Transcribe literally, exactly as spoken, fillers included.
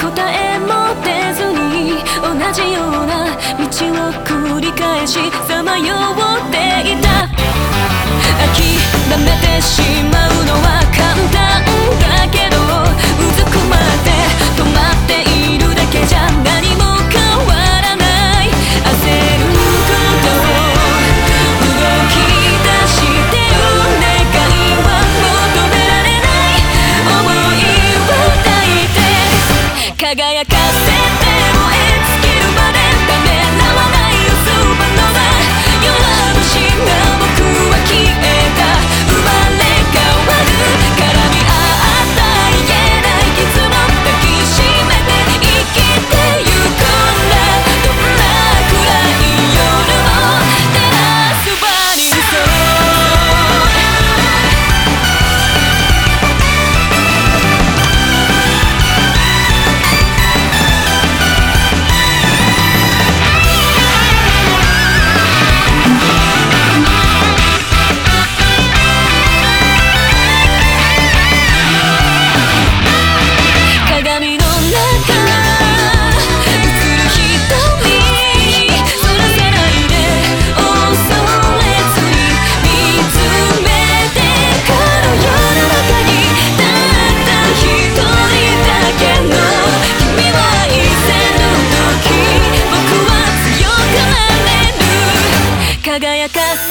答えも出ずに同じような道を繰り返しさまよっていた。諦めてしまうのは簡単だけど、うずくまって止まっているだけじゃ何も変わらない。焦ること動き出してる願いは求められない想いを抱いて輝かせて燃え尽きるまでためらわないよスーパーノヴァ。弱虫な僕は消えた。生まれ変わる絡み合った言えない傷も抱きしめて生きてゆくんだ。どんな暗い夜も照らすバリルソー。鏡の中映る瞳そらさないで恐れずに見つめてこの世の中にたった一人だけの君はいせる時僕は強くなれる。輝かせ